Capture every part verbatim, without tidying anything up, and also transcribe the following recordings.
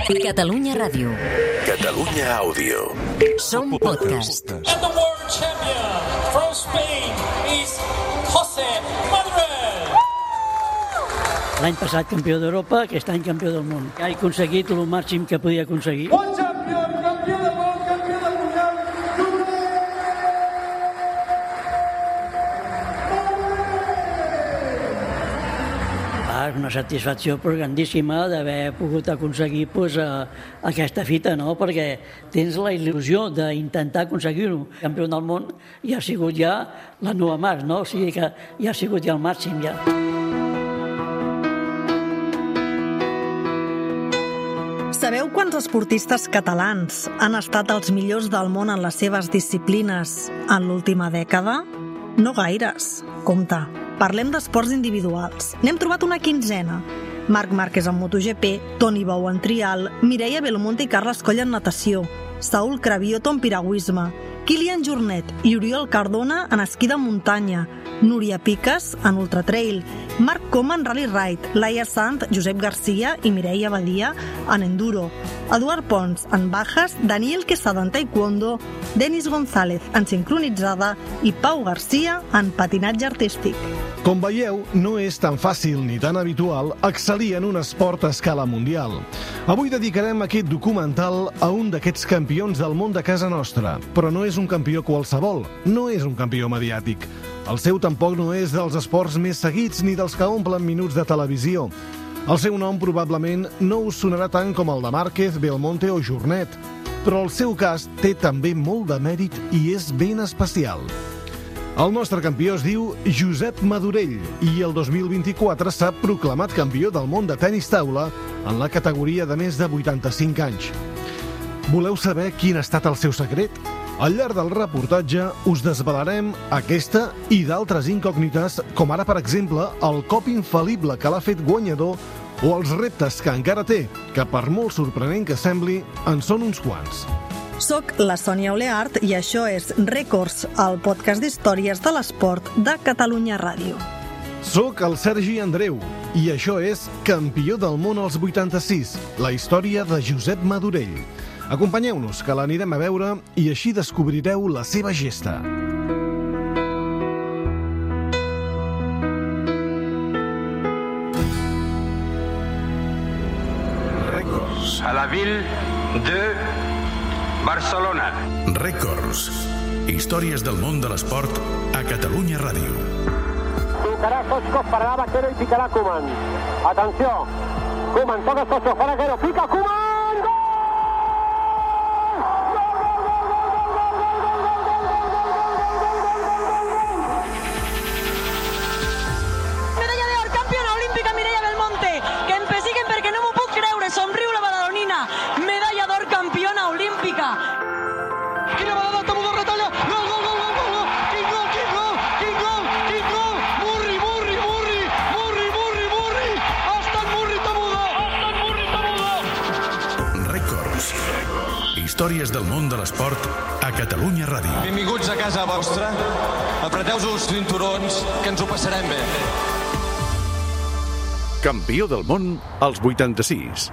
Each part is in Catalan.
Catalunya Ràdio. Catalunya Àudio. Som podcast. And the world champion from Spain is José Madurell. L'any passat campió d'Europa, aquest any campió del món. Ha aconseguit el màxim que podia aconseguir. Bon campió, campió del món, campió del mundial. Ah, és una satisfacció grandíssima d'haver pogut aconseguir pues, a, aquesta fita, no? Perquè tens la il·lusió d'intentar aconseguir-ho. Campió del món ja ha sigut ja la nova mar, no? O sigui que ja ha sigut ja el màxim, ja. Sabeu quants esportistes catalans han estat els millors del món en les seves disciplines en l'última dècada? No gaires. Compte, parlem d'esports individuals. N'hem trobat una quinzena. Marc Márquez en MotoGP, Toni Bou en trial, Mireia Belmonte i Carles Coll en natació, Saúl Cravioto en piragüisme, Kilian Jornet i Oriol Cardona en esquí de muntanya, Núria Piques en ultratrail, Marc Coma en rally ride, Laia Sant, Josep Garcia i Mireia Badia en enduro, Eduard Pons en bajas, Daniel Quesada en taekwondo, Denis González en sincronitzada i Pau Garcia en patinatge artístic. Com veieu, no és tan fàcil ni tan habitual excel·lir en un esport a escala mundial. Avui dedicarem aquest documental a un d'aquests campions del món de casa nostra, però no és un campió qualsevol, no és un campió mediàtic. El seu tampoc no és dels esports més seguits ni dels que omplen minuts de televisió. El seu nom probablement no us sonarà tant com el de Márquez, Belmonte o Jornet, però el seu cas té també molt de mèrit i és ben especial. El nostre campió es diu Josep Madurell i el dos mil vint-i-quatre s'ha proclamat campió del món de tenis taula en la categoria de més de vuitanta-cinc anys. Voleu saber quin ha estat el seu secret? Al llarg del reportatge us desvelarem aquesta i d'altres incògnites, com ara, per exemple, el cop infal·lible que l'ha fet guanyador o els reptes que encara té, que per molt sorprenent que sembli, en són uns quants. Soc la Sònia Oleart i això és Rècords, el podcast d'històries de l'esport de Catalunya Ràdio. Soc el Sergi Andreu i això és Campió del món als vuitanta-sis, la història de Josep Madurell. Acompanyeu-nos, que l'anirem a veure i així descobrireu la seva gesta. Rècords. A la ville de Barcelona. Rècords. Històries del món de l'esport a Catalunya Ràdio. Tocarà Sosco, farà Vaquero i picarà Koeman. Atenció, Koeman, toca Sosco, fa Vaquero, pica Koeman! Històries del món de l'esport a Catalunya Ràdio. Benvinguts a casa vostra. Apreteu-vos els cinturons, que ens ho passarem bé. Campió del món als vuitanta-sis.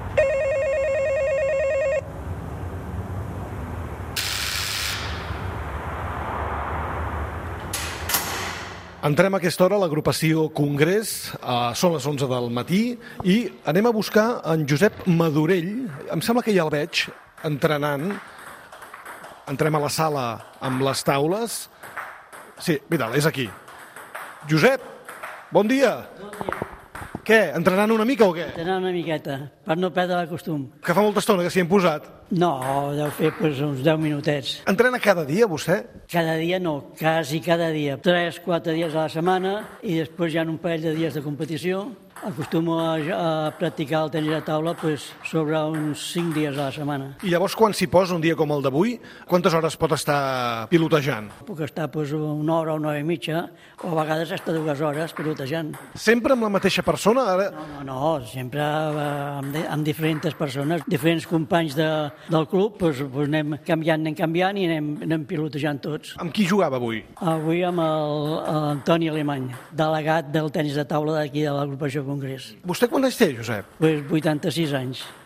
Entrem a aquesta hora a l'agrupació Congrés, eh, són les onze del matí, i anem a buscar en Josep Madurell. Em sembla que ja el veig entrenant. Entrem a la sala amb les taules. Sí, mira, és aquí. Josep, bon dia. Bon dia. Què, entrenant una mica o què? Entrenant una miqueta, per no perdre el costum. Que fa molta estona que s'hi hem posat. No, deu fer pues, uns deu minutets. Entrena cada dia, vostè? Cada dia no, quasi cada dia. Tres, quatre dies a la setmana i després hi ha un parell de dies de competició. Acostumo a, a practicar el tenis de taula pues, sobre uns cinc dies a la setmana. I llavors, quan s'hi posa un dia com el d'avui, quantes hores pot estar pilotejant? Puc estar pues, una hora o una hora i mitja, o a vegades fins dues hores pilotejant. Sempre amb la mateixa persona? Ara... No, no, no, sempre amb, de, amb diferents persones, diferents companys de, del club, pues, pues anem canviant, anem canviant i anem, anem pilotejant tots. Amb qui jugava avui? Avui amb l'Antoni Alemany, delegat del tenis de taula d'aquí de l'agrupació Congrés. Vostè quant anys té, Josep? Pues vuitanta-sis anys.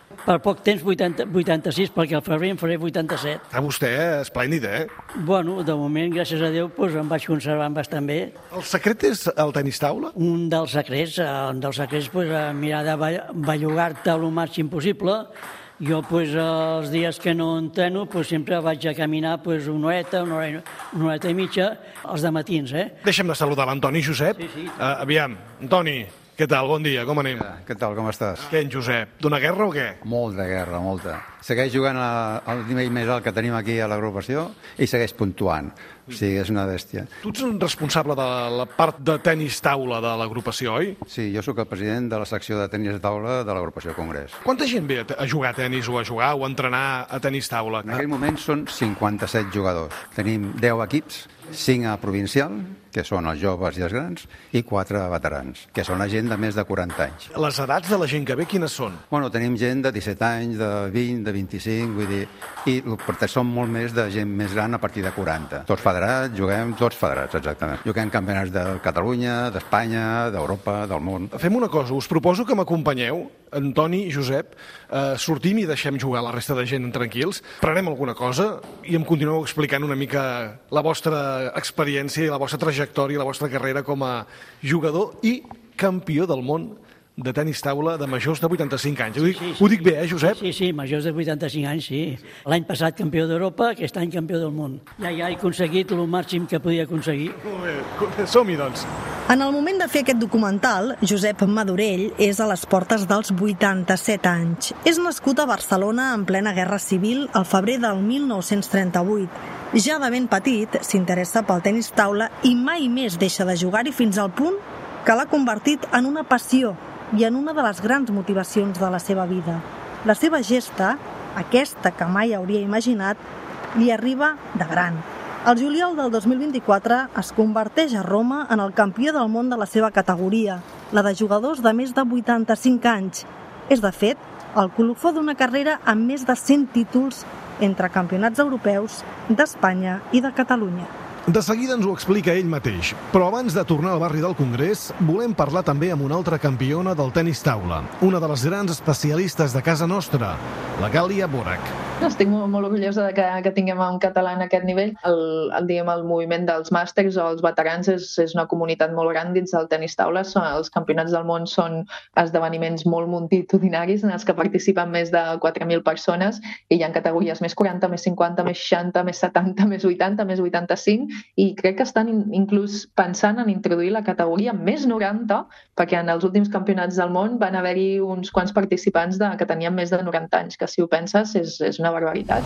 Per poc temps, vuitanta, vuitanta-sis, perquè al febrer en faré vuitanta-set. Està vostè esplèndid, eh? Bueno, de moment, gràcies a Déu, doncs, em vaig conservant bastant bé. El secret és el tenis taula? Un dels secrets, un dels secrets, doncs, mirar de bellugar-te el màxim possible. Jo, doncs, els dies que no entreno, doncs, sempre vaig a caminar doncs, una horeta, una horeta, una horeta i mitja, els dematins, eh? Deixa'm de saludar l'Antoni Josep. Sí, sí. Uh, aviam, Antoni, què tal? Bon dia, com anem? Què tal, com estàs? Què, en Josep? D'una guerra o què? Molta guerra, molta. Segueix jugant a, al nivell més alt que tenim aquí a l'agrupació i segueix puntuant. O sigui, és una bèstia. Tu ets un responsable de la part de tenis taula de l'agrupació, oi? Sí, jo sóc el president de la secció de tenis taula de l'agrupació Congrés. Quanta gent ve a jugar a tenis o a jugar o a entrenar a tenis taula? En aquell moment són cinquanta-set jugadors. Tenim deu equips, cinc a provincial, que són els joves i els grans, i quatre veterans, que són la gent de més de quaranta anys. Les edats de la gent que ve, quines són? Bueno, tenim gent de disset anys, de vint, de vint-i-cinc, vull dir, i per tant són molt més de gent més gran a partir de quaranta. Tots federats, juguem tots federats, exactament. Juguem campionats de Catalunya, d'Espanya, d'Europa, del món. Fem una cosa, us proposo que m'acompanyeu, Antoni i Josep, eh, sortim i deixem jugar la resta de gent tranquils, prenem alguna cosa i em continueu explicant una mica la vostra experiència i la vostra trajectòria, la vostra carrera com a jugador i campió del món de tenis taula de majors de vuitanta-cinc anys. Ho dic, sí, sí, ho dic bé, eh, Josep? Sí, sí, majors de vuitanta-cinc anys, sí. L'any passat campió d'Europa, aquest any campió del món. Ja, ja he aconseguit el màxim que podia aconseguir. Molt bé, som-hi, doncs. En el moment de fer aquest documental, Josep Madorell és a les portes dels vuitanta-set anys. És nascut a Barcelona en plena Guerra Civil al febrer del mil nou-cents trenta-vuit. Ja de ben petit s'interessa pel tenis taula i mai més deixa de jugar-hi fins al punt que l'ha convertit en una passió i en una de les grans motivacions de la seva vida. La seva gesta, aquesta que mai hauria imaginat, li arriba de gran. El juliol del dos mil vint-i-quatre es converteix a Roma en el campió del món de la seva categoria, la de jugadors de més de vuitanta-cinc anys. És, de fet, el colofó d'una carrera amb més de cent títols entre campionats europeus, d'Espanya i de Catalunya. De seguida ens ho explica ell mateix, però abans de tornar al barri del Congrés, volem parlar també amb una altra campiona del tenis taula, una de les grans especialistes de casa nostra, la Gàlia Borac. Estic molt, molt orgullosa de que, que tinguem un català en aquest nivell. El, el, diguem, el moviment dels màsters o els veterans és, és una comunitat molt gran dins del tenis taula. Són, els campionats del món són esdeveniments molt multitudinaris en els que participen més de quatre mil persones i hi ha categories més quaranta, més cinquanta, més seixanta, més setanta, més vuitanta, més vuitanta-cinc i crec que estan inclús pensant en introduir la categoria més noranta perquè en els últims campionats del món van haver-hi uns quants participants de, que tenien més de noranta anys, que si ho penses és, és una barbaritat.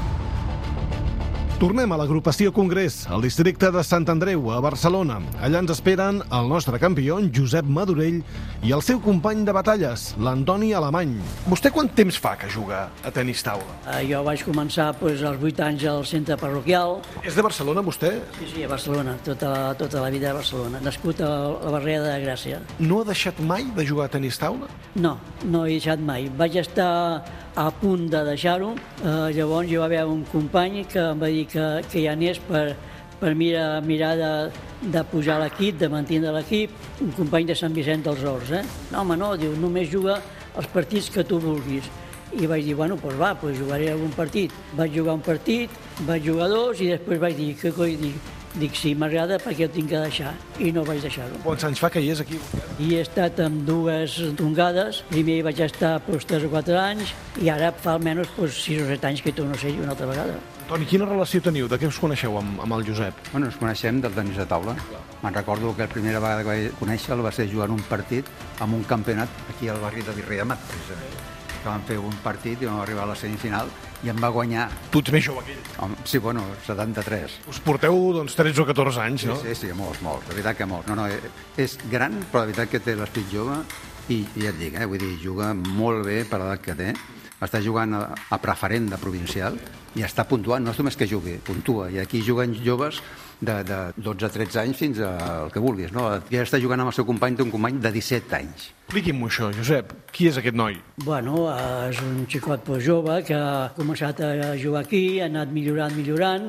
Tornem a l'agrupació Congrés, al districte de Sant Andreu, a Barcelona. Allà ens esperen el nostre campió, Josep Madorell, i el seu company de batalles, l'Antoni Alemany. Vostè quant temps fa que juga a tenis taula? Uh, jo vaig començar doncs, als vuit anys al centre parroquial. És de Barcelona, vostè? Sí, sí, a Barcelona, tota la, tota la vida a Barcelona. Nascut a la Barriada de Gràcia. No ha deixat mai de jugar a tenis taula? No, no he deixat mai. Vaig estar a punt de deixar-ho. Uh, llavors hi va haver un company que em va dir que, que ja anés per, per mirar, mirar de, de pujar l'equip, de mantenir l'equip, un company de Sant Vicent dels Horts. Eh? No, home, no, diu, només juga els partits que tu vulguis. I vaig dir, bueno, doncs va, doncs jugaré algun partit. Vaig jugar un partit, vaig jugar dos i després vaig dir, què coi, dic, dic si m'agrada perquè ho tinc que deixar. I no vaig deixar-ho. Quants anys fa que hi és aquí? I he estat amb dues tongades. Primer hi vaig estar doncs, tres o quatre anys i ara fa almenys doncs, sis o set anys que torno a ser una altra vegada. Toni, quina relació teniu? De què us coneixeu amb, amb el Josep? Bueno, ens coneixem del tenis de taula. Me'n recordo que la primera vegada que vaig conèixer-lo va ser jugant un partit amb un campionat aquí al barri de Virrei Amat, precisament. Que vam fer un partit i vam arribar a la semifinal i em va guanyar. Tu ets més jove que ell. Home, sí, bueno, setanta-tres. Us porteu, doncs, tretze o catorze anys, no? Sí, sí, sí, molts, molts, de veritat que molts. No, no, és gran, però de veritat que té l'esperit jove i, i ja et dic, eh, vull dir, juga molt bé per l'edat que té. Està jugant a, a preferent de provincial i està puntuant, no és només que jugui, puntua. I aquí juguen joves de, de dotze a tretze anys fins al que vulguis, no? Ja està jugant amb el seu company, té un company de disset anys. Expliqui'm-ho això, Josep. Qui és aquest noi? Bueno, és un xicot pues, jove que ha començat a jugar aquí, ha anat millorant, millorant,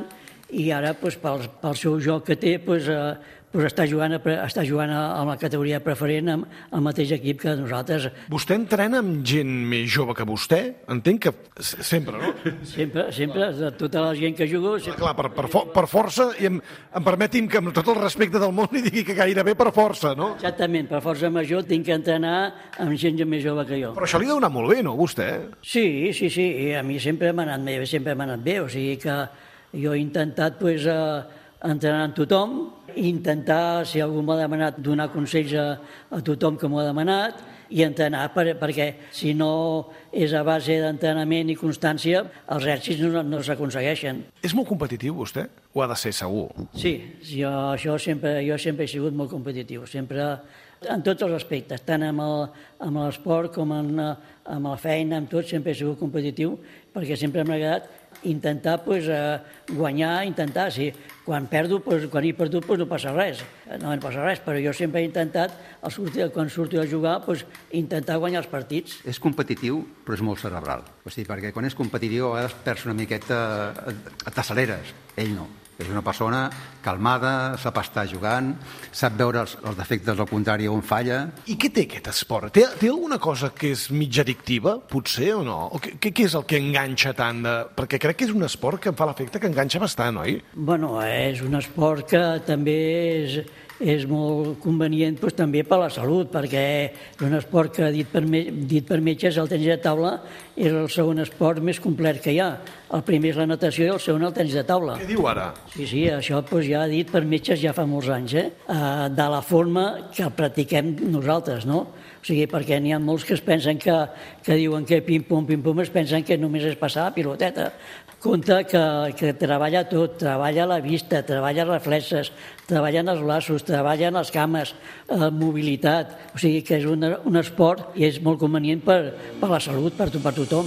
i ara doncs, pel, pel seu joc que té doncs, eh, doncs està jugant, a, està jugant a la categoria preferent amb el mateix equip que nosaltres. Vostè entrena amb gent més jove que vostè? Entenc que sempre, no? Sempre, sempre, de tota la gent que jugo... Sempre... Clar, per, per, per força, i em, em permeti'm que amb tot el respecte del món li digui que gairebé per força, no? Exactament, per força major tinc que entrenar amb gent més jove que jo. Però això li deu anar molt bé, no, vostè? Sí, sí, sí, i a mi sempre m'ha anat bé, sempre m'ha anat bé, o sigui que jo he intentat, doncs, eh, entrenar amb tothom, intentar, si algú m'ha demanat, donar consells a, a tothom que m'ho ha demanat i entrenar, per, perquè si no és a base d'entrenament i constància, els èxits no, no s'aconsegueixen. És molt competitiu, vostè? Ho ha de ser, segur. Sí, jo, això sempre, jo sempre he sigut molt competitiu, sempre en tots els aspectes, tant amb l'esport com en, amb la feina, amb tot, sempre he sigut competitiu, perquè sempre m'ha agradat intentar pues, eh, guanyar, intentar, sí. Quan perdo, pues, quan he perdut, pues, no passa res, no em passa res, però jo sempre he intentat, al sortir, quan surto a jugar, pues, intentar guanyar els partits. És competitiu, però és molt cerebral. O sigui, perquè quan és competitiu a vegades perds una miqueta, t'acceleres, ell no. És una persona calmada, sap estar jugant, sap veure els, els defectes del contrari on falla. I què té aquest esport? Té, té alguna cosa que és mig addictiva, potser, o no? O què, què és el que enganxa tant? De... Perquè crec que és un esport que em fa l'efecte que enganxa bastant, oi? Bueno, és un esport que també és, és molt convenient doncs, també per la salut, perquè és un esport que, dit per, dit per metges, el tenis de taula és el segon esport més complet que hi ha. El primer és la natació i el segon el tenis de taula. Què diu ara? Sí, sí, això doncs, ja dit per metges ja fa molts anys, eh? De la forma que el practiquem nosaltres, no? O sigui, perquè n'hi ha molts que es pensen que, que diuen que pim-pum, pim-pum, es pensen que només és passar la piloteta. Compte que, que treballa tot, treballa la vista, treballa reflexes, treballen els braços, treballen les cames, eh, mobilitat. O sigui que és un, un esport i és molt convenient per, per la salut, per, per tothom.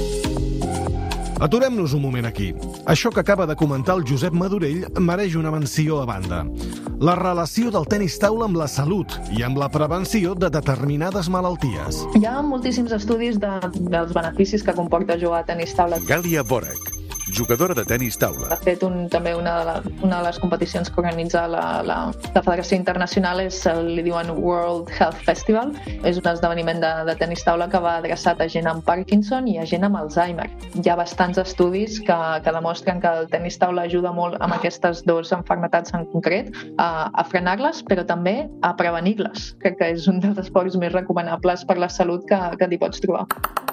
Aturem-nos un moment aquí. Això que acaba de comentar el Josep Madurell mereix una menció a banda. La relació del tenis taula amb la salut i amb la prevenció de determinades malalties. Hi ha moltíssims estudis de, dels beneficis que comporta jugar a tenis taula. Gàlia Borek, jugadora de tenis taula. De fet, un, també una de, la, una de les competicions que organitza la, la, la Federació Internacional és, li diuen World Health Festival. És un esdeveniment de, de tenis taula que va adreçat a gent amb Parkinson i a gent amb Alzheimer. Hi ha bastants estudis que, que demostren que el tenis taula ajuda molt amb aquestes dues malalties en concret a, a frenar-les, però també a prevenir-les. Crec que és un dels esports més recomanables per la salut que, que t'hi pots trobar.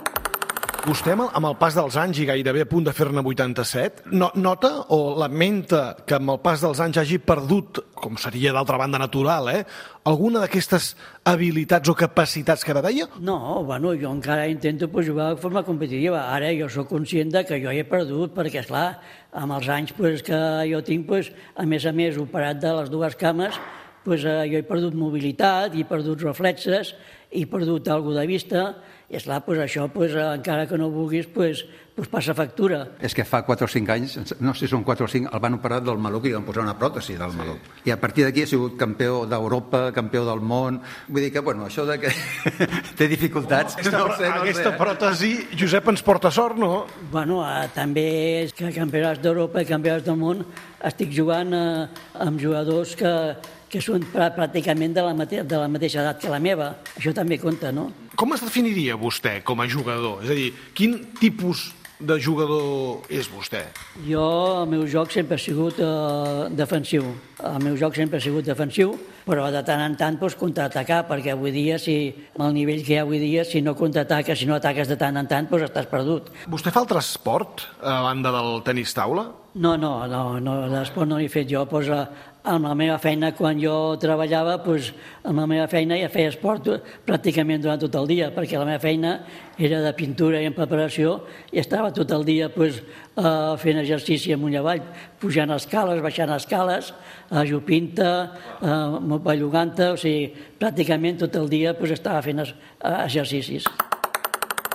Vostè, amb el pas dels anys i gairebé a punt de fer-ne vuitanta-set, no, nota o lamenta que amb el pas dels anys hagi perdut, com seria d'altra banda natural, eh, alguna d'aquestes habilitats o capacitats que ara deia? No, bueno, jo encara intento pues, jugar de forma competitiva. Ara jo sóc conscient de que jo he perdut, perquè, esclar, amb els anys pues, que jo tinc, pues, a més a més, operat de les dues cames, pues, eh, jo he perdut mobilitat, he perdut reflexes, he perdut alguna de vista, i esclar, pues això, pues, encara que no vulguis, pues, pues passa factura. És que fa quatre o cinc anys, no sé si són quatre o cinc, el van operar del maluc i van posar una pròtesi del maluc. I a partir d'aquí ha sigut campió d'Europa, campió del món. Vull dir que, bueno, això de que té dificultats... Aquesta, no sé, no aquesta sé. pròtesi, Josep, ens porta sort, no? Bueno, eh, també és que campionats d'Europa i campionats del món estic jugant eh, amb jugadors que, que són pràcticament de la, mate de la mateixa edat que la meva. Això també compta, no? Com es definiria vostè com a jugador? És a dir, quin tipus de jugador és vostè? Jo, el meu joc sempre ha sigut eh, defensiu. El meu joc sempre ha sigut defensiu, però de tant en tant doncs, contraatacar, perquè avui dia, si, amb el nivell que hi ha avui dia, si no contraataques, si no ataques de tant en tant, doncs estàs perdut. Vostè fa altre esport a banda del tenis taula? No, no, no, no l'esport no l'he fet jo. Pues, amb la meva feina, quan jo treballava, pues, amb la meva feina ja feia esport pràcticament durant tot el dia, perquè la meva feina era de pintura i en preparació i estava tot el dia pues, uh, fent exercici amunt i avall, pujant escales, baixant escales, uh, jupint-te, uh, bellugant-te, o sigui, pràcticament tot el dia pues, estava fent uh, exercicis.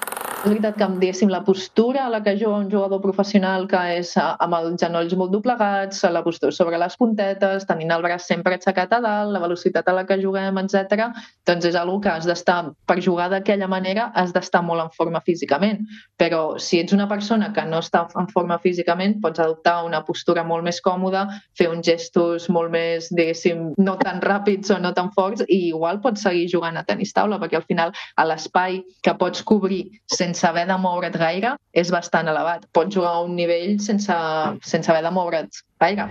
És veritat que, diguéssim, la postura a la que juga un jugador professional, que és amb els genolls molt doblegats, la postura sobre les puntetes, tenint el braç sempre aixecat a dalt, la velocitat a la que juguem, etcètera, doncs és una que has d'estar, per jugar d'aquella manera, has d'estar molt en forma físicament. Però si ets una persona que no està en forma físicament, pots adoptar una postura molt més còmoda, fer uns gestos molt més, diguéssim, no tan ràpids o no tan forts, i igual pots seguir jugant a tenis taula, perquè al final l'espai que pots cobrir sense sense haver de moure't gaire, és bastant elevat. Pots jugar a un nivell sense, sense haver de moure't gaire.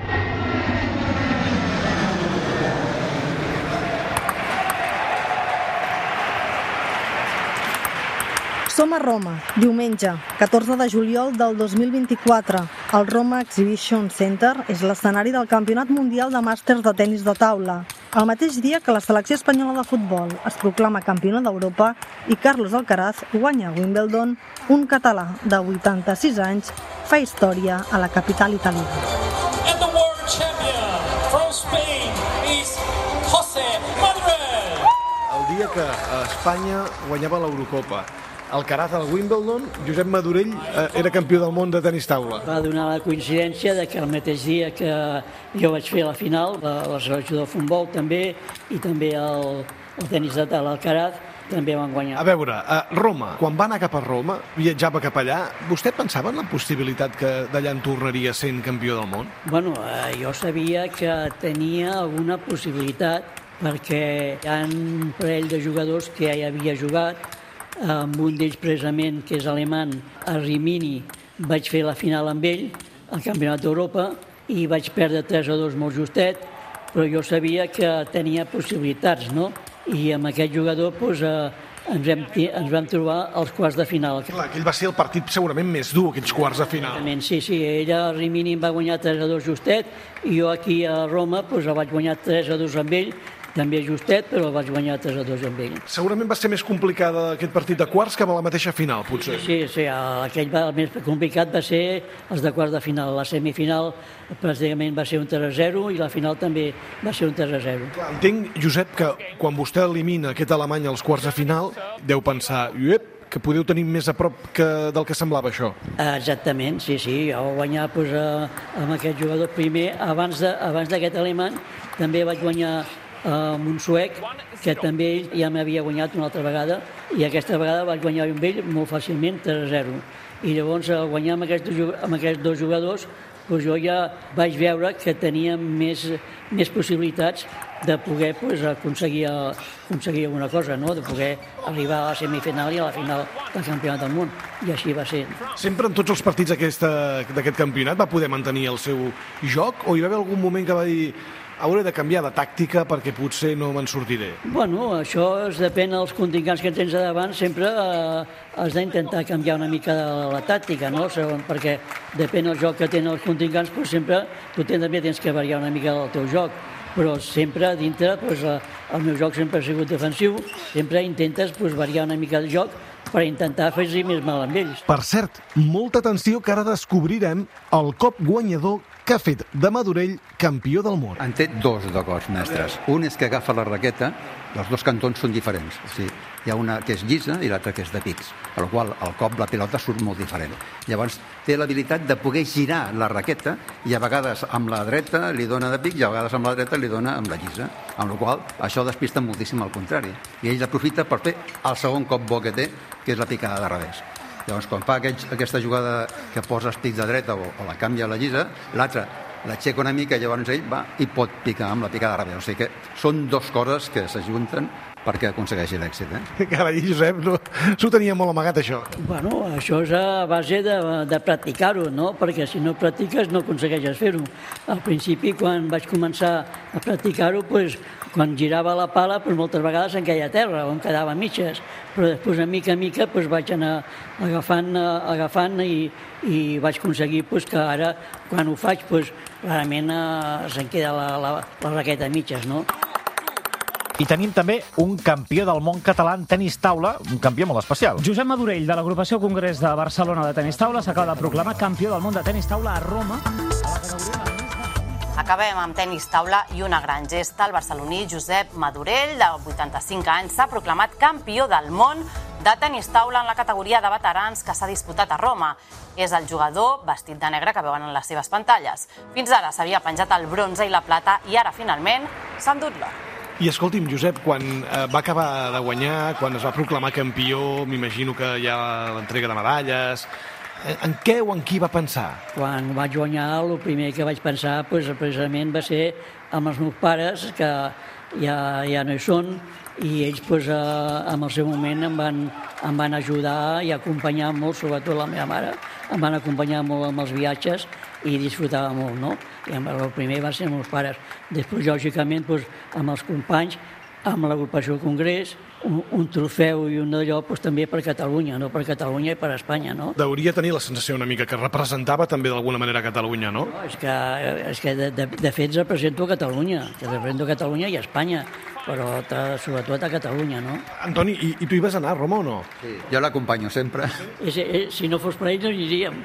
Som a Roma, diumenge, catorze de juliol del dos mil vint-i-quatre. El Roma Exhibition Center és l'escenari del Campionat Mundial de Màsters de Tenis de Taula. El mateix dia que la selecció espanyola de futbol es proclama campiona d'Europa i Carlos Alcaraz guanya a Wimbledon, un català de vuitanta-sis anys fa història a la capital italiana. And the world champion from Spain is José Madurell. El dia que Espanya guanyava l'Eurocopa, Alcaraz al Wimbledon, Josep Madurell eh, era campió del món de tenis taula. Va donar la coincidència de que el mateix dia que jo vaig fer la final, la, la selecció del futbol també, i també el, el tenis de taula Alcaraz, també van guanyar. A veure, a Roma, quan va anar cap a Roma, viatjava cap allà, vostè pensava en la possibilitat que d'allà en tornaria sent campió del món? Bueno, eh, jo sabia que tenia alguna possibilitat perquè hi ha un parell de jugadors que ja hi havia jugat, amb un d'ells precisament, que és alemany, a Rimini, vaig fer la final amb ell, al Campionat d'Europa, i vaig perdre tres a dos molt justet, però jo sabia que tenia possibilitats, no? I amb aquest jugador doncs, eh, ens, vam, ens vam trobar als quarts de final. Clar, aquell va ser el partit segurament més dur, aquells quarts de final. Sí, sí, ell a Rimini em va guanyar tres a dos justet, i jo aquí a Roma doncs, el vaig guanyar tres a dos amb ell, també justet, però vaig guanyar tres a dos amb ell. Segurament va ser més complicada aquest partit de quarts que a la mateixa final, potser. Sí, sí, aquell va, el més complicat va ser els de quarts de final. La semifinal pràcticament va ser un tres a zero i la final també va ser un tres a zero. Clar, entenc, Josep, que quan vostè elimina aquest alemany als quarts de final, deu pensar, uep, que podeu tenir més a prop que del que semblava això. Exactament, sí, sí. Jo vaig guanyar doncs, amb aquest jugador primer. Abans d'aquest alemany també vaig guanyar amb un suec, que també ell ja m'havia guanyat una altra vegada, i aquesta vegada vaig guanyar amb ell molt fàcilment, tres a zero. I llavors, al guanyar amb aquests, amb aquests dos jugadors, doncs jo ja vaig veure que tenia més, més possibilitats de poder doncs, aconseguir, aconseguir alguna cosa, no? De poder arribar a la semifinal i a la final del Campionat del món. I així va ser. Sempre en tots els partits d'aquest campionat va poder mantenir el seu joc, o hi va haver algun moment que va dir hauré de canviar de tàctica perquè potser no me'n sortiré? Bueno, això es depèn dels contingents que tens a davant, sempre eh, has d'intentar canviar una mica de la tàctica, no? Segon, perquè depèn del joc que tenen els contingents, però sempre tu també tens que variar una mica del teu joc, però sempre dintre, doncs, el meu joc sempre ha sigut defensiu, sempre intentes doncs, variar una mica el joc per intentar fer-hi més mal amb ells. Per cert, molta atenció que ara descobrirem el cop guanyador que ha fet de Madurell campió del món. En té dos de cops mestres. Un és que agafa la raqueta, els dos cantons són diferents. O sigui, hi ha una que és llisa i l'altra que és de pics, per la qual el cop, la pilota surt molt diferent. Llavors té l'habilitat de poder girar la raqueta i a vegades amb la dreta li dona de pics i a vegades amb la dreta li dona amb la llisa, amb la qual això despista moltíssim al contrari. I ell aprofita per fer el segon cop bo que té, que és la picada de revés. Llavors, quan fa aquest, aquesta jugada que posa els pics de dreta o, o la canvia a la llisa, l'altra l'aixeca una mica i llavors ell va i pot picar amb la picada de revés. O sigui que són dues coses que s'ajunten perquè aconsegueixi l'èxit. Eh? Carai, Josep, no, s'ho tenia molt amagat, això. Bueno, això és a base de, de practicar-ho, no? Perquè si no practiques no aconsegueixes fer-ho. Al principi, quan vaig començar a practicar-ho, doncs, quan girava la pala, doncs, moltes vegades em queia a terra o em quedava a mitges, però després, a mica a mica, doncs, vaig anar agafant, agafant i, i vaig aconseguir doncs, que ara, quan ho faig, doncs, clarament eh, se'n queda la, la, la raqueta a mitges, no? I tenim també un campió del món català en tenis taula, un campió molt especial. Josep Madurell, de l'agrupació Congrés de Barcelona de tenis taula, s'acaba de proclamar campió del món de tenis taula a Roma. Acabem amb tenis taula i una gran gesta. El barceloní Josep Madurell, de vuitanta-cinc anys, s'ha proclamat campió del món de tenis taula en la categoria de veterans que s'ha disputat a Roma. És el jugador vestit de negre que veuen en les seves pantalles. Fins ara s'havia penjat el bronze i la plata i ara finalment s'ha endut l'or. I escolti'm, Josep, quan eh, va acabar de guanyar, quan es va proclamar campió, m'imagino que hi ha l'entrega de medalles. En què o en qui va pensar? Quan vaig guanyar, el primer que vaig pensar pues, precisament va ser amb els meus pares, que ja, ja no hi són, i ells pues, eh, en el seu moment em van, em van ajudar i acompanyar molt, sobretot la meva mare, em van acompanyar molt amb els viatges i disfrutava molt, no? I el primer va ser amb els pares. Després, lògicament, pues, amb els companys, amb l'agrupació del Congrés, un, un trofeu i un d'allò pues, també per Catalunya, no per Catalunya i per Espanya, no? Deuria tenir la sensació una mica que representava també d'alguna manera Catalunya, no? No, és que, és que de, de, de fet represento Catalunya, que represento Catalunya i Espanya, però sobretot a Catalunya, no? Antoni, i, i tu hi vas anar a Roma o no? Sí, jo l'acompanyo sempre. És, és, si no fos per ells no hi iríem.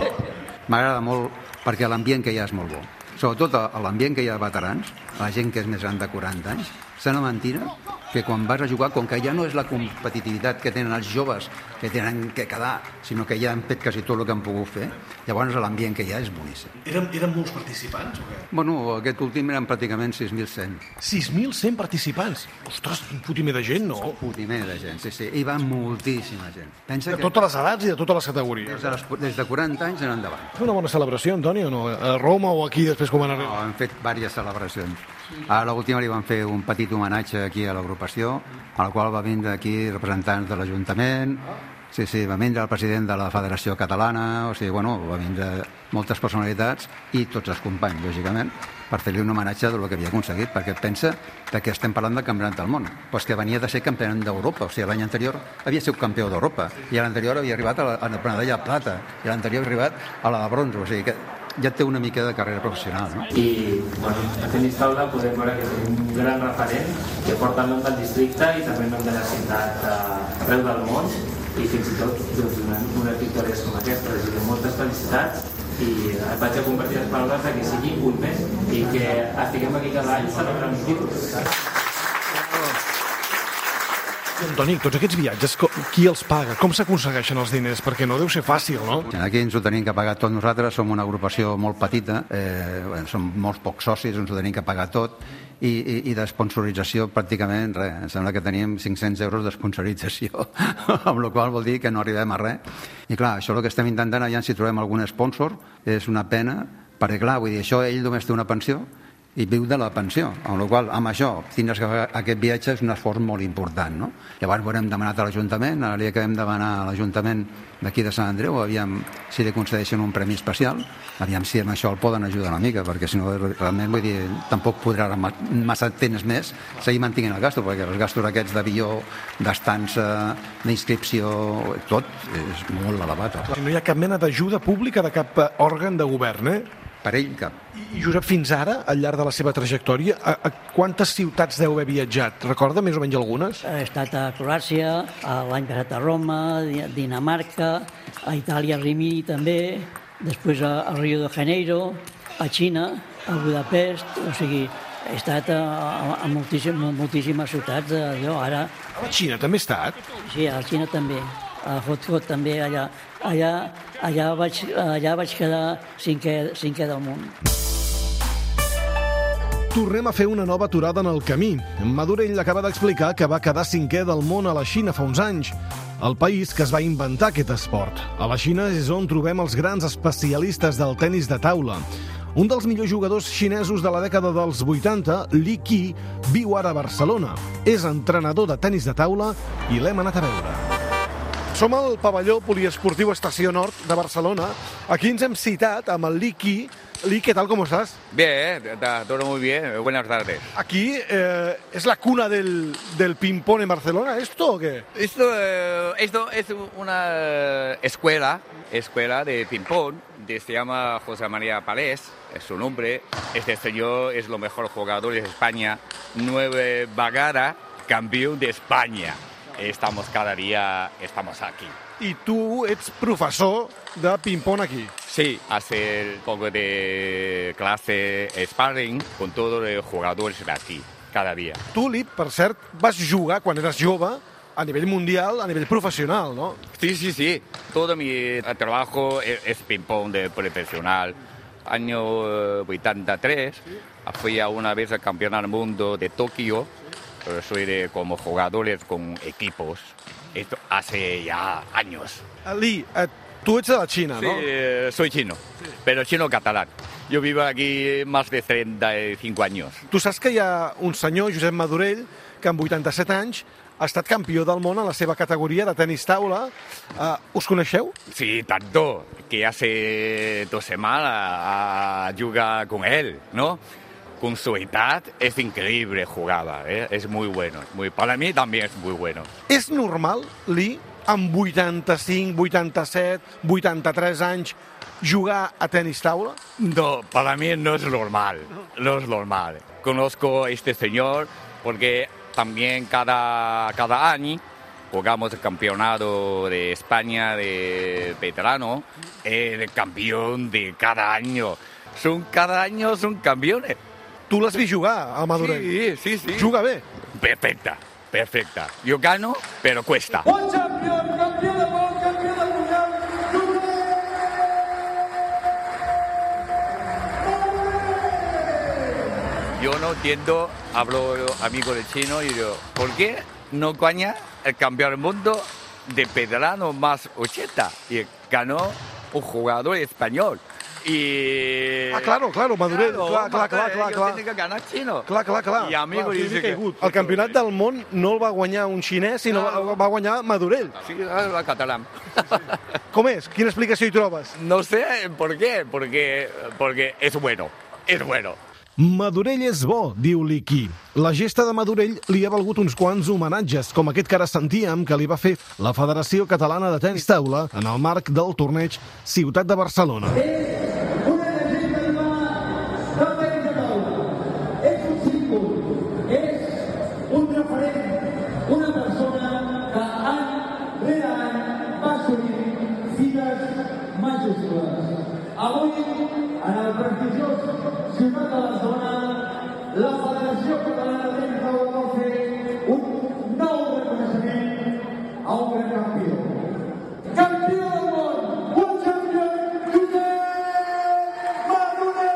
M'agrada molt perquè l'ambient que hi ha és molt bo. Sobretot a l'ambient que hi ha de veterans, a la gent que és més gran de quaranta anys, sembla mentira que quan vas a jugar, com que ja no és la competitivitat que tenen els joves, que tenen que quedar, sinó que ja han fet quasi tot el que han pogut fer, llavors l'ambient que hi ha és boníssim. Eren, eren molts participants o què? Bueno, aquest últim eren pràcticament sis mil cent. sis mil cent participants? Ostres, un fotimer de gent, no? Un fotimer de gent, sí, sí. Hi va moltíssima gent. Pensa de que... totes les edats i de totes les categories. Des de, les, des de quaranta anys en endavant. Fer una bona celebració, Antoni, o no? A Roma o aquí després com han arribat? No, hem fet diverses celebracions. A l'última li van fer un petit homenatge aquí a l'agrupació, a la qual va vindre aquí representants de l'Ajuntament, sí, sí, va vindre el president de la Federació Catalana, o sigui, bueno, va vindre moltes personalitats i tots els companys, lògicament, per fer-li un homenatge del que havia aconseguit, perquè pensa que estem parlant del campionat del món, però és que venia de ser campionat d'Europa, o sigui, l'any anterior havia sigut campió d'Europa, i l'anterior havia arribat a la, a la medalla de plata, i l'anterior havia arribat a la de bronze, o sigui que ja té una mica de carrera professional, no? I, bueno, a tenis taula podem veure que és un gran referent que porta el nom del districte i també el nom de la ciutat arreu del món i fins i tot doncs, una, unes victòries com aquesta. Així que moltes felicitats i vaig a compartir les paraules que sigui un mes i que estiguem aquí cada any celebrant els títols. Antoni, tots aquests viatges, qui els paga? Com s'aconsegueixen els diners? Perquè no deu ser fàcil, no? Aquí ens ho tenim que pagar tot nosaltres, som una agrupació molt petita, eh, bueno, som molts pocs socis, ens ho tenim que pagar tot, i, i, i d'esponsorització pràcticament res. Em sembla que tenim cinc-cents euros d'esponsorització, amb la qual vol dir que no arribem a res. I clar, això el que estem intentant, ja si trobem algun sponsor, és una pena, perquè clar, vull dir, això ell només té una pensió, i viu de la pensió, amb la qual amb això tindràs que fer aquest viatge és un esforç molt important, no? Llavors ho hem demanat a l'Ajuntament, a l'dia que hem demanar a l'Ajuntament d'aquí de Sant Andreu, aviam si li concedeixen un premi especial, aviam si amb això el poden ajudar una mica, perquè si no realment vull dir, tampoc podrà massa temps més seguir mantenint el gasto, perquè els gastos aquests d'avió, d'estança, d'inscripció, tot és molt elevat. No hi ha cap mena d'ajuda pública de cap òrgan de govern, eh? Per ell cap. I Josep, fins ara, al llarg de la seva trajectòria, a, a quantes ciutats deu haver viatjat? Recorda més o menys algunes? He estat a Croàcia, l'any passat a Roma, a Dinamarca, a Itàlia, a Rimini també, després a, a Rio de Janeiro, a Xina, a Budapest, o sigui, he estat a, a, a moltíssim, moltíssimes ciutats. Jo, ara... A la Xina també he estat? Sí, a la Xina també. A Hot Hot també, allà, allà, allà, vaig, allà vaig quedar cinquè, cinquè del món. Tornem a fer una nova aturada en el camí. Madurell acaba d'explicar que va quedar cinquè del món a la Xina fa uns anys, el país que es va inventar aquest esport. A la Xina és on trobem els grans especialistes del tenis de taula. Un dels millors jugadors xinesos de la dècada dels vuitanta, Li Qi, viu ara a Barcelona. És entrenador de tenis de taula i l'hem anat a veure. Som al pavelló poliesportiu Estació Nord de Barcelona. Aquí ens hem citat amb el Li Qi. Li, ¿qué tal? ¿Cómo estás? Bien, está todo muy bien. Buenas tardes. Aquí eh, es la cuna del, del ping-pong en Barcelona, ¿esto o qué? Esto, eh, esto es una escuela, escuela de ping-pong. Se llama José María Palés, es su nombre. Este señor es lo mejor jugador de España. Nueve Bagara, campeón de España. Estamos cada día, estamos aquí. I tu ets professor de ping-pong aquí. Sí, hacer un poco de clase sparring con todos los jugadores de aquí, cada dia. Tu, Lip, per cert, vas jugar quan eres jove a nivell mundial, a nivell professional, ¿no? Sí, sí, sí. Todo mi trabajo es, es ping-pong de profesional. Año ochenta y tres, fui a una vez al Campeonato del Mundo de Tokio. Soy de, como jugadores con equipos. Esto hace ya años. Lee, eh, tu ets de la Xina, Sí, no? eh, soy chino, pero chino catalán. Yo vivo aquí más de treinta y cinco años. Tu saps que hi ha un senyor, Josep Madurell, que amb vuitanta-set anys ha estat campió del món en la seva categoria de tenis taula. Uh, us coneixeu? Sí, tanto, que hace dos semanas a jugar con él, ¿no? Con su edad es increíble jugaba, ¿eh? Es muy bueno. Muy, para mí también es muy bueno. És normal, Lee, amb vuitanta-cinc, vuitanta-set, vuitanta-tres anys, jugar a tenis taula? No, para mí no es normal, no es normal. Conozco a este señor porque también cada, cada año jugamos el campeonato de España de veterano, el campeón de cada año. Son cada año son campeones. Tu l'has vist jugar, a Madurell? Sí, sí, sí. Juga bé? Perfecta, perfecta. Yo gano, pero cuesta. Bon campió, campió del món, campió del mundial, Yo no entiendo, hablo amigo de chino y digo, ¿por qué no gana el campeón del mundo de veterano más ochenta? Y ganó un jugador español. Y... Ah, claro, claro, Madurell, Claro, clar, clar, clar, clar, yo clar. tengo que ganar chino. Clar, clar, clar. I amigo clar, dice que... El campionat del món no el va guanyar un xinès, sinó Claro. va guanyar Madurell. Sí, el catalán. Com és? Quina explicació hi trobes? No sé por qué, porque, porque es bueno, es bueno. Madurell és bo, diu l'Iqui. La gesta de Madurell li ha valgut uns quants homenatges, com aquest que ara sentíem que li va fer la Federació Catalana de Tenis Taula en el marc del torneig Ciutat de Barcelona. és un símbol, és un referent, una persona que any rere any va assolir fites majúscules. Avui, en el prestigiós Ciutat de Barcelona, la Federació Catalana de Tenis Taula va fer un nou reconeixement a un gran campió. Campió del món, un campió, Josep Madurell!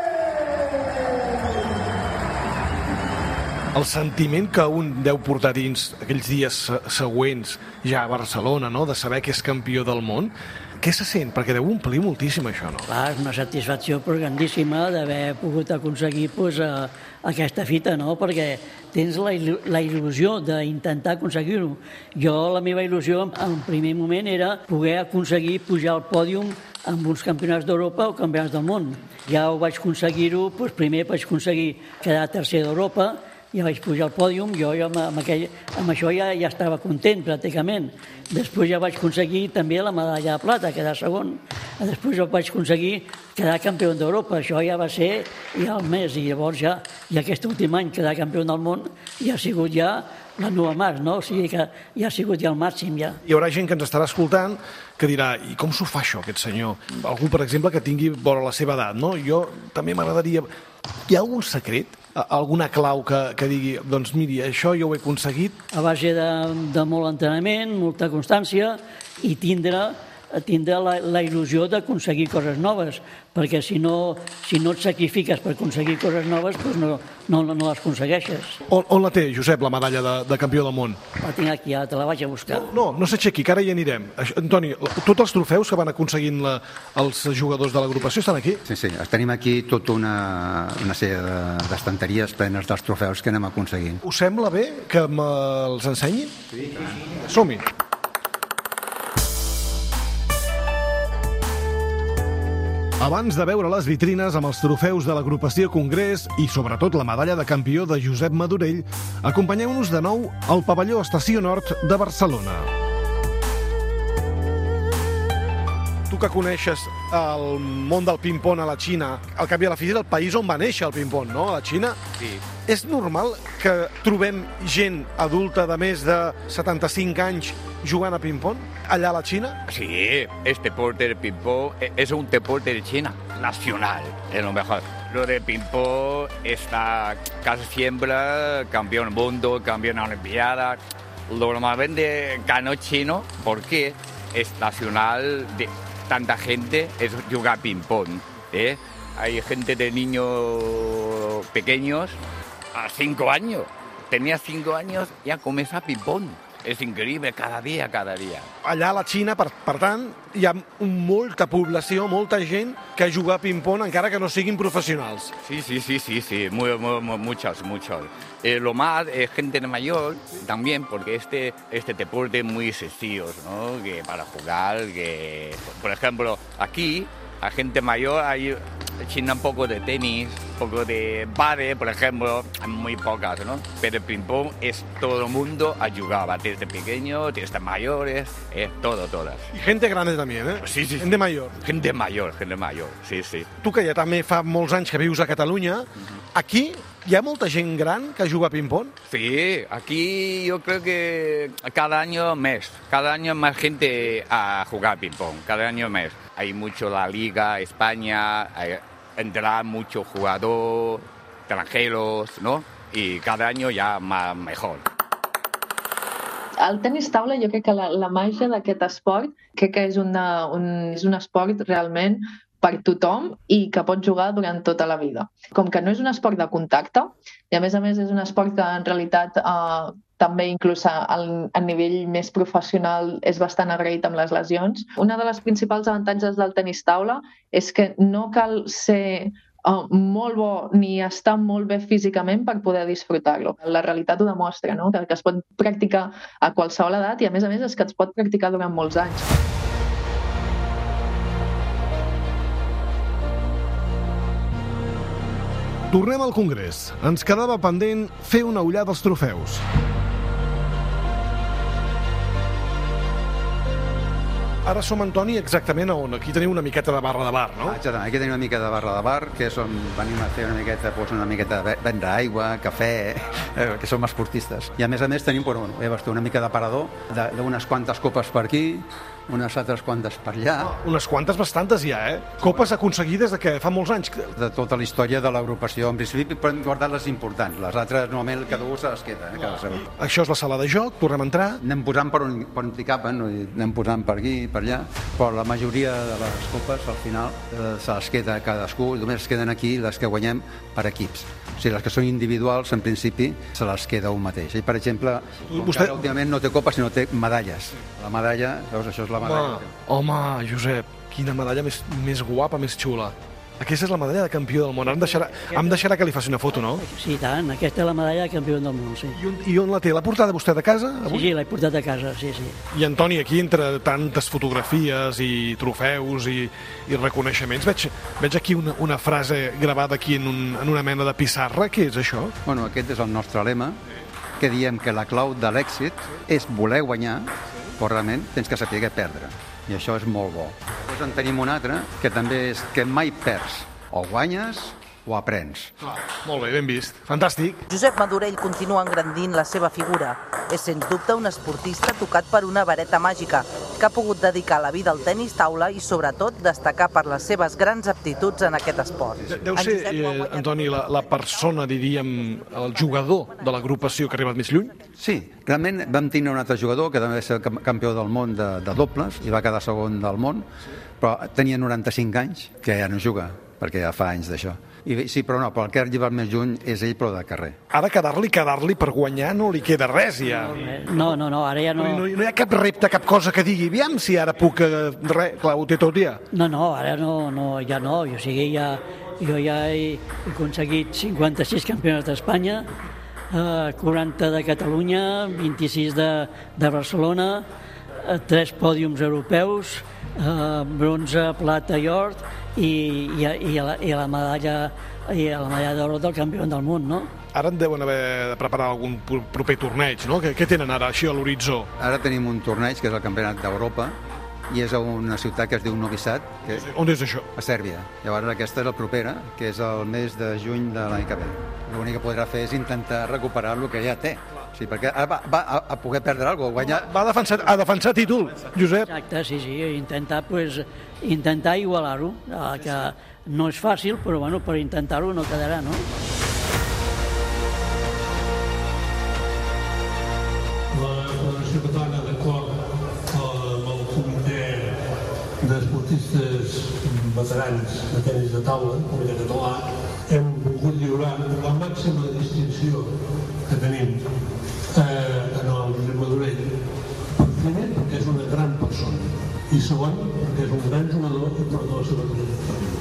El sentiment que un deu portar dins aquells dies se- següents ja a Barcelona, no?, de saber que és campió del món, què se sent? Perquè deu omplir moltíssim això, no? Clar, és una satisfacció però grandíssima d'haver pogut aconseguir pues, a, aquesta fita, no? Perquè tens la, il·lu- la il·lusió d'intentar aconseguir-ho. Jo, la meva il·lusió, en primer moment, era poder aconseguir pujar al pòdium amb uns campionats d'Europa o campionats del món. Ja ho vaig aconseguir-ho, doncs primer vaig aconseguir quedar tercer d'Europa, ja vaig pujar al pòdium, jo ja amb, amb, aquell, amb això ja, ja estava content pràcticament. Després ja vaig aconseguir també la medalla de plata, quedar segon. Després ja vaig aconseguir quedar campió d'Europa, això ja va ser ja el mes, i llavors ja, i aquest últim any quedar campió del món ja ha sigut ja la nova mar, no? O sigui que ja ha sigut ja el màxim, ja. Hi haurà gent que ens estarà escoltant que dirà, i com s'ho fa això, aquest senyor? Algú, per exemple, que tingui vora la seva edat, no? Jo també m'agradaria... Hi ha algun secret? Alguna clau que, que digui, doncs miri, això jo ho he aconseguit? A base de, de molt entrenament, molta constància i tindre, tindre la, la il·lusió d'aconseguir coses noves, perquè si no, si no et sacrifiques per aconseguir coses noves, doncs no, no, no les aconsegueixes. On, on la té, Josep, la medalla de, de campió del món? La tinc aquí, ara te la vaig a buscar. No, no s'aixequi, que ara hi anirem. Això, Antoni, tots els trofeus que van aconseguint la, els jugadors de l'agrupació estan aquí? Sí, sí, tenim aquí tota una, una sèrie d'estanteries plenes dels trofeus que anem aconseguint. Us sembla bé que me'ls ensenyi? Sí, som-hi. Abans de veure les vitrines amb els trofeus de l'agrupació Congrés i sobretot la medalla de campió de Josep Madurell, acompanyeu-nos de nou al pavelló Estació Nord de Barcelona. Tu que coneixes el món del ping-pong a la Xina, al cap i a la fi és el país on va néixer el ping-pong, no?, a la Xina. Sí. És normal que trobem gent adulta de més de setanta-cinc anys jugant a ping-pong allà a la Xina? Sí, este deporte de ping-pong es un deporte de China, nacional, es lo mejor. Lo de ping-pong está casi siempre campeón del mundo, campeón de la Olimpiada. normalmente ganó chino porque es nacional de tanta gente, es jugar ping-pong. ¿eh? Hay gente de niños pequeños a cinco años. Tenía cinco años i ja comença a ping-pong. És increïble, cada dia, cada dia. Allà a la Xina, per, per tant, hi ha molta població, molta gent que juga a ping-pong encara que no siguin professionals. Sí, sí, sí, sí, sí, muy, muy, muchos, muchos. Eh, lo más es gente mayor también, porque este, este deporte es muy sencillo, ¿no? Que para jugar, que, por ejemplo, aquí, a gente mayor, hay China un poco de tenis, un poco de pádel, por ejemplo, muy pocas, ¿no? Pero el ping-pong es todo el mundo a jugar, desde pequeños, desde mayores, eh, todo, todas. I gente grande també, eh? Sí, sí. Gente mayor. Gente mayor, gente mayor, sí, sí. Tu que ja també fa molts anys que vius a Catalunya, aquí hi ha molta gent gran que juga a ping-pong? Sí, aquí yo creo que cada año mes, cada año más gente a jugar ping-pong, cada año mes. Hay mucho la Liga, España, hay, entra mucho jugador, extranjeros, ¿no? Y cada año ya más mejor. El tenis taula, jo crec que la, la màgia d'aquest esport, crec que és, una, un, és un esport realment per tothom i que pot jugar durant tota la vida. Com que no és un esport de contacte, i a més a més és un esport que en realitat eh, també inclús a, a nivell més professional és bastant agraït amb les lesions. Una de les principals avantatges del tenis taula és que no cal ser uh, molt bo ni estar molt bé físicament per poder disfrutar-lo. La realitat ho demostra, no? que, que es pot practicar a qualsevol edat i a més a més és que es pot practicar durant molts anys. Tornem al Congrés. Ens quedava pendent fer una ullada als trofeus. Ara som, Antoni, exactament a on? Aquí teniu una miqueta de barra de bar, no? Ah, exactament, aquí tenim una mica de barra de bar, que és on venim a fer una miqueta, doncs, una miqueta de vendre aigua, cafè, eh, que som esportistes. I a més a més tenim bueno, una mica d'aparador, d'unes quantes copes per aquí, unes altres quantes per allà. Unes quantes bastantes ja, eh? Copes aconseguides de que fa molts anys. De tota la història de l'agrupació. En principi podem guardar les importants. Les altres, normalment, cada un se les queda. Eh? Cada segon. Això és la sala de joc, tornem a entrar. Anem posant per on, per on t'hi capen, no? Anem posant per aquí, per allà, però la majoria de les copes, al final, eh, se les queda cadascú, i només es queden aquí les que guanyem per equips. O sigui, les que són individuals, en principi, se les queda un mateix. I, per exemple, vostè últimament no té copes, sinó té medalles. La medalla, veus, això és la medalla. Home, home, Josep, quina medalla més, més guapa, més xula. Aquesta és la medalla de campió del món. Ara em deixarà, em deixarà que li faci una foto, no? Sí, tant. Aquesta és la medalla de campió del món, sí. I on, i on la té? L'ha portada vostè de casa? Avui? Sí, sí, l'he portat a casa, sí, sí. I, Antoni, aquí entre tantes fotografies i trofeus i, i reconeixements, veig, veig aquí una, una frase gravada aquí en, un, en una mena de pissarra. Què és això? Bueno, aquest és el nostre lema, que diem que la clau de l'èxit és voler guanyar, però realment tens que saber perdre. I això és molt bo. Després en tenim un altre, que també és que mai perds. O guanyes o aprens. Ah, molt bé, ben vist. Fantàstic. Josep Madorell continua engrandint la seva figura. És sens dubte un esportista tocat per una vareta màgica, que ha pogut dedicar la vida al tenis taula i, sobretot, destacar per les seves grans aptituds en aquest esport. Deu ser, eh, Antoni, la, la persona, diríem, el jugador de l'agrupació que ha arribat més lluny? Sí, realment vam tenir un altre jugador que també va ser campió del món de, de dobles i va quedar segon del món, però tenia noranta-cinc anys, que ja no juga, perquè ja fa anys d'això. I, sí, però no, però el que ha arribat més lluny és ell, però de carrer. Ara quedar-li, quedar-li per guanyar no li queda res, ja. No, no, no, ara ja no... No, no hi ha cap repte, cap cosa que digui, aviam si ara puc... Eh, res, clar, ho té tot ja. No, no, ara no, no, ja no. O sigui, ja, jo ja he aconseguit cinquanta-sis campionats d'Espanya, eh, quaranta de Catalunya, vint-i-sis de, de Barcelona, eh, tres pòdiums europeus, eh, bronze, plata i or, i, i, i, la, i la medalla i la medalla d'or del campió del món, no? Ara en deuen haver de preparar algun proper torneig, no? Què, què tenen ara així a l'horitzó? Ara tenim un torneig que és el Campionat d'Europa i és a una ciutat que es diu Novi Sad. Que on és això? A Sèrbia. Llavors aquesta és la propera, que és el mes de juny de l'any que ve. L'únic que podrà fer és intentar recuperar el que ja té. Sí, perquè ara va, va a, a poder perdre alguna cosa, guanyar... Va a defensar, a defensar títol, Josep. Exacte, sí, sí, intentar, pues, intentar igualar-ho, que no és fàcil, però bueno, per intentar-ho no quedarà, no? La d'esportistes veterans de tenis de taula, el Comitè Català, hem volgut lliurar la màxima distinció que tenim eh, en el Josep Madorell. Primer, perquè és una gran persona, i segon, perquè és un gran jugador i per la seva trajectòria.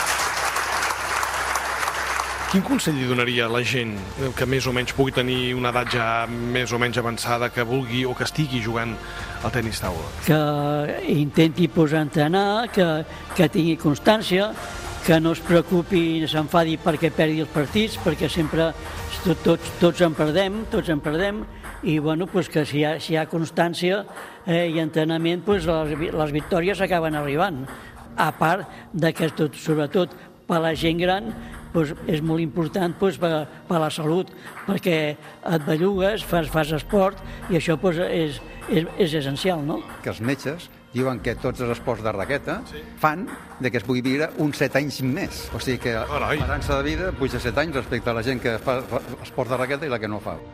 Quin consell li donaria a la gent que més o menys pugui tenir una edat ja més o menys avançada, que vulgui o que estigui jugant al tenis taula? Que intenti posar a entrenar, que, que tingui constància, que no es preocupi ni s'enfadi perquè perdi els partits, perquè sempre tot, tots, tots en perdem, tots en perdem, i bueno, pues que si hi ha, si hi ha constància eh, i entrenament, pues les, les victòries acaben arribant. A part de que, tot, sobretot per la gent gran, pues és molt important pues, per, per la salut, perquè et bellugues, fas, fas esport, i això pues, és, és, és essencial, no? Que els metges diuen que tots els esports de raqueta sí. fan de que es pugui viure uns set anys més. O sigui que l'esperança de vida puja set anys respecte a la gent que fa esport de raqueta i la que no fa.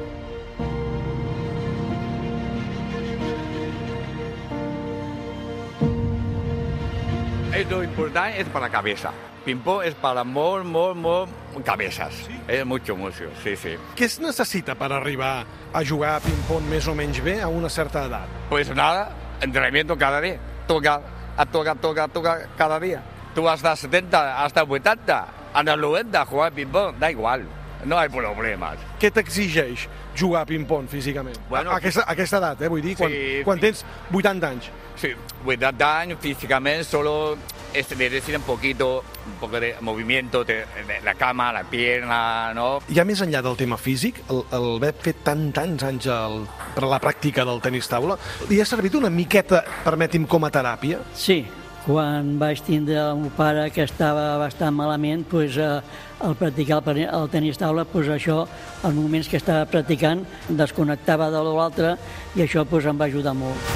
Es lo importante es para la cabeza. Ping-pong es para molt, molt, molt cabezas. ¿Sí? Es mucho, mucho, sí, sí. Què es necessita per arribar a jugar a ping-pong més o menys bé a una certa edat? Pues nada, entrenamiento cada día. Toca, a toca, toca, toca cada día. Tú hasta setenta, hasta vuitanta, hasta noventa jugar ping-pong, da igual. No hay problemas. Què t'exigeix jugar a ping-pong físicament? Bueno, a, aquesta, a aquesta edat, eh? Vull dir, quan, sí, quan tens vuitanta anys. Sí, vuitanta años físicamente solo es decir un poquito, un poco de movimiento de, de la cama, la pierna, ¿no? Ja més enllà del tema físic, el, el haver fet tant, tants anys el, per a la pràctica del tenis taula, li ha servit una miqueta, permeti'm, com a teràpia? Sí, quan vaig tindre el meu pare que estava bastant malament, pues, eh, al practicar el, el tenis taula, pues, això, els moments que estava practicant, desconnectava de l'altre i això pues, em va ajudar molt.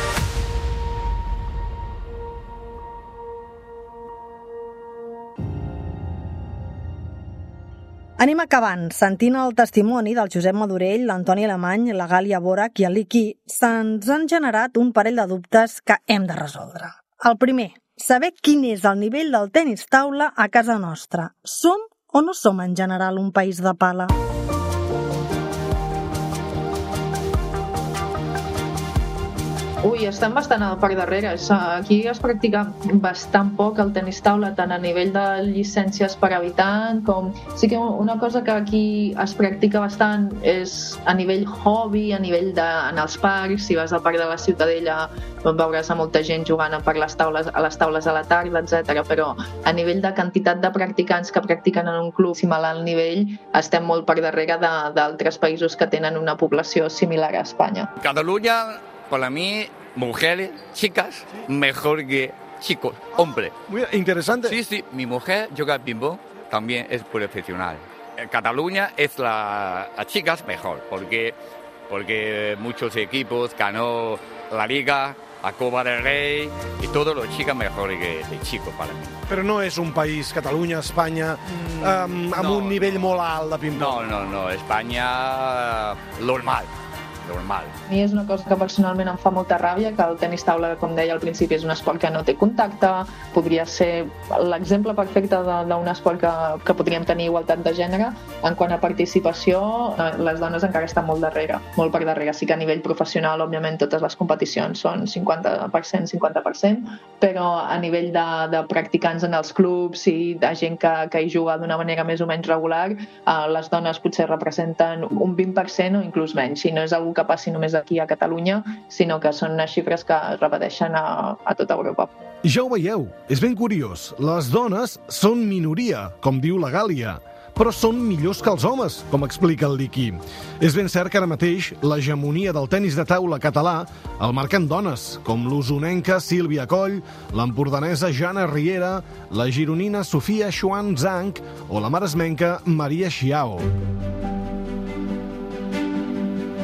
Anem acabant. Sentint el testimoni del Josep Madorell, l'Antoni Alemany, la Gàlia Borac i el Liqui, se'ns han generat un parell de dubtes que hem de resoldre. El primer, saber quin és el nivell del tenis taula a casa nostra. Som o no som en general un país de pala? Ui, estem bastant per darrere. Aquí es practica bastant poc el tenis taula, tant a nivell de llicències per habitant com... Sí que una cosa que aquí es practica bastant és a nivell hobby, a nivell de... en els parcs. Si vas al parc de la Ciutadella veuràs a molta gent jugant per les taules, a les taules a la tarda, etcètera. Però a nivell de quantitat de practicants que practiquen en un club similar al nivell, estem molt per darrere d'altres països que tenen una població similar a Espanya. Catalunya, para mí, mujeres, chicas, mejor que chicos, hombres. Muy interesante. Sí, sí, mi mujer juega ping-pong, también es profesional. En Cataluña es la, las chicas mejor, porque, porque muchos equipos ganó la Liga, la Copa del Rey, y todos los chicas mejores que de chicos para mí. Però no és un país, Catalunya, Espanya, mm, um, amb no, un nivell molt alt de ping-pong. No, no, no, Espanya normal. normal. A mi és una cosa que personalment em fa molta ràbia, que el tenis taula, com deia al principi, és un esport que no té contacte, podria ser l'exemple perfecte d'un esport que, que podríem tenir igualtat de gènere. En quant a participació, les dones encara estan molt darrere, molt per darrere. Sí que a nivell professional, òbviament, totes les competicions són cinquanta per cent, cinquanta per cent, però a nivell de, de practicants en els clubs i de gent que, que hi juga d'una manera més o menys regular, eh, les dones potser representen un vint per cent o inclús menys, i no és algú que passi només aquí a Catalunya, sinó que són unes xifres que es repeteixen a, a tota Europa. Ja ho veieu, és ben curiós. Les dones són minoria, com diu la Gàlia, però són millors que els homes, com explica el Liqui. És ben cert que ara mateix l'hegemonia del tenis de taula català el marquen dones, com l'usonenca Sílvia Coll, l'empordanesa Jana Riera, la gironina Sofia Xuan Zhang o la maresmenca Maria Xiao.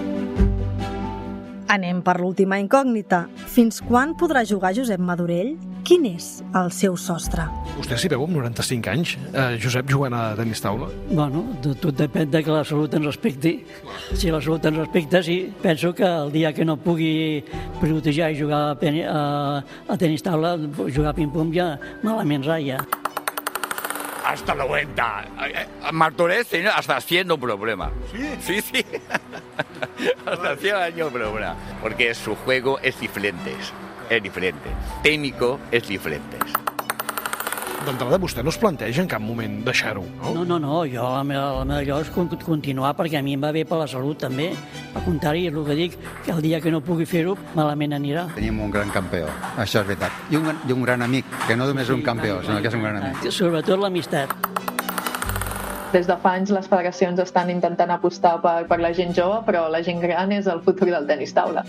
Anem per l'última incògnita. Fins quan podrà jugar Josep Madorell? Quin és el seu sostre? Vostè s'hi veu amb noranta-cinc anys, eh, Josep, jugant a tenis taula? Bueno, tot depèn de que la salut ens respecti. Si la salut ens respecta, sí. Penso que el dia que no pugui pilotejar i jugar a, a, a tenis taula, jugar a ping-pong ja malament raia. Hasta noventa. Martorell tiene hasta cien un problema. ¿Sí? Sí, sí. Hasta cien años un problema. Porque su juego es diferente. Es diferente. Técnico es diferente. D'entrada, vostè no es planteja en cap moment deixar-ho, no? No, no, no. Jo, la meva, la meva allò és continuar perquè a mi em va bé per la salut, també. Al contrari, és el que dic, que el dia que no pugui fer-ho, malament anirà. Tenim un gran campió, això és veritat. I un, i un gran amic, que no només és un campió, sinó que és un gran amic. Sobretot l'amistat. Des de fa anys les federacions estan intentant apostar per, per la gent jove, però la gent gran és el futur del tenis taula.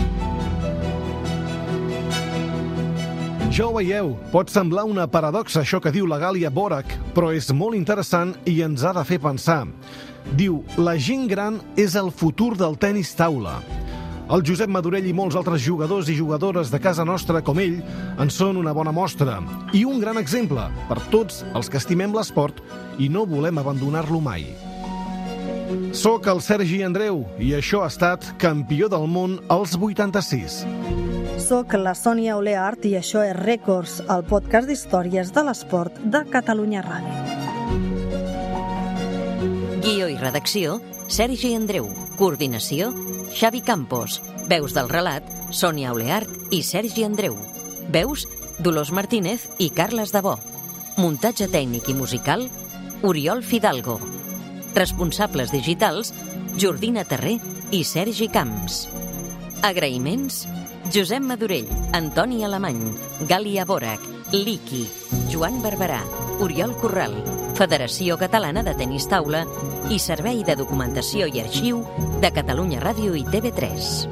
Ja ho veieu, pot semblar una paradoxa això que diu la Gàlia Borac, però és molt interessant i ens ha de fer pensar. Diu, la gent gran és el futur del tenis taula. El Josep Madorell i molts altres jugadors i jugadores de casa nostra com ell en són una bona mostra i un gran exemple per tots els que estimem l'esport i no volem abandonar-lo mai. Soc el Sergi Andreu i això ha estat Campió del món als vuitanta-sis. Soc la Sònia Oleart i això és Rècords, el podcast d'històries de l'esport de Catalunya Ràdio. Guió i redacció, Sergi Andreu. Coordinació, Xavi Campos. Veus del relat, Sònia Oleart i Sergi Andreu. Veus, Dolors Martínez i Carles Dabó. Muntatge tècnic i musical, Oriol Fidalgo. Responsables digitals, Jordina Terré i Sergi Camps. Agraïments, Josep Madorell, Antoni Alemany, Gàlia Borac, Liqui, Joan Barberà, Oriol Corral, Federació Catalana de Tenis Taula i Servei de Documentació i Arxiu de Catalunya Ràdio i T V tres.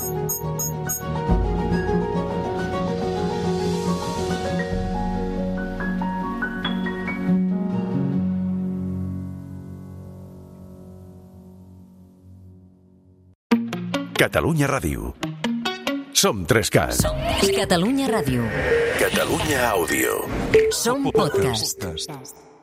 Catalunya Ràdio. Som tres cat. Catalunya Ràdio. Catalunya Àudio. Som podcast.